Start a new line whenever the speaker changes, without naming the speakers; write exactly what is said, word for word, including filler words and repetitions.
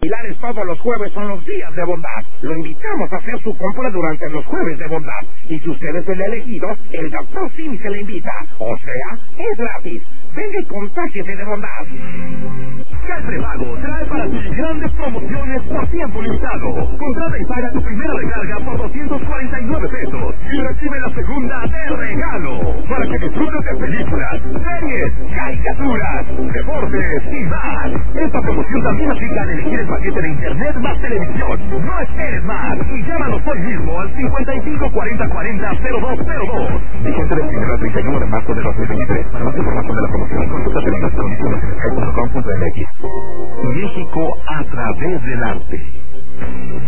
Pilares todos los jueves son los días de bondad. Lo invitamos a hacer su compra durante los jueves de bondad. Y si usted es el elegido, el doctor Sim se le invita. O sea, es gratis. Venga y contágiese de bondad.
El prepago trae para ti grandes promociones por tiempo limitado. Contrata y paga tu primera recarga por doscientos cuarenta y nueve pesos y recibe la segunda de regalo para que disfrutes de películas, series, caricaturas, deportes y más. Esta promoción también aplica al elegir el paquete de internet más televisión. No esperes más y llámanos hoy mismo al cincuenta y cinco cuarenta cuarenta cero dos cero dos. Vigente del primero al treinta y uno de marzo de dos mil veintitrés. Para más información de la promoción, consulta en las condiciones en sky punto com punto m x. México a través del arte.